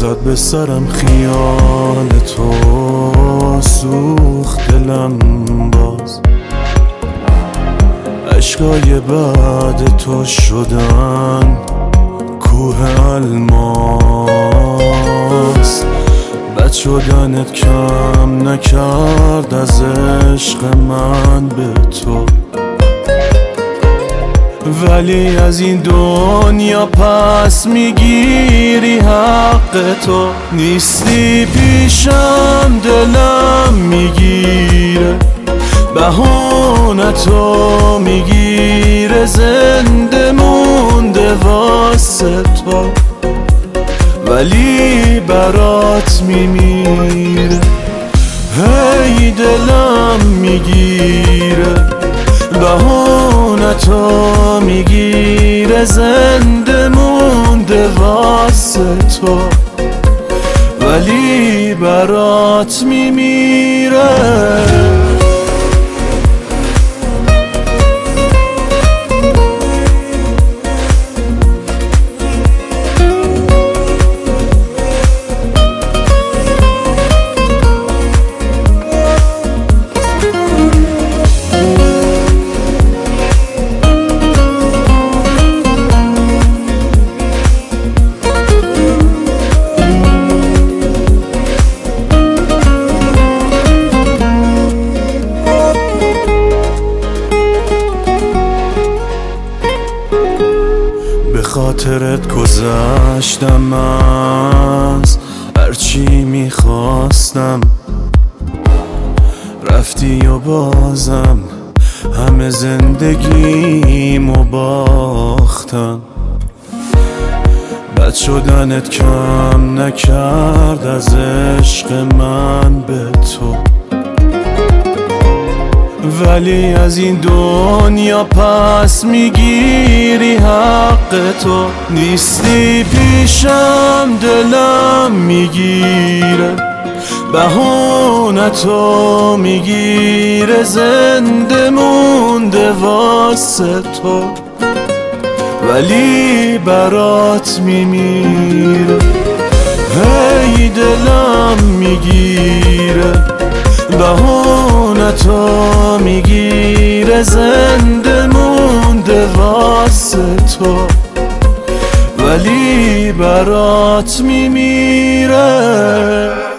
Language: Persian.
زد به سرم خیال تو، سوخت دلم باز. عشقای بعد تو شدن کوه الماس. بد شدنت کم نکرد از عشق من به تو، ولی از این دنیا پس میگیری حق تو. نیستی پیشم دلم میگیره، بهونتو میگیره، زنده مونده واسه تو، ولی برات میمیره. هی دلم میگیره، بهونتو میگیره، زنده مونده واسه تو، ولی برات میمیره. به خاطرت گذشتم از هرچی میخواستم، رفتی و بازم همه زندگیمو باختم. بد شدنت کم نکرد از عشق من به تو، ولی از این دنیا پس میگیری حق تو. نیستی پیشم دلم میگیره، بهونتو میگیره، زنده مونده واسه تو، ولی برات میمیره. هی دلم میگیره، بهونتو میگیره، زنده مونده واسه تو، ولی برات میمیره.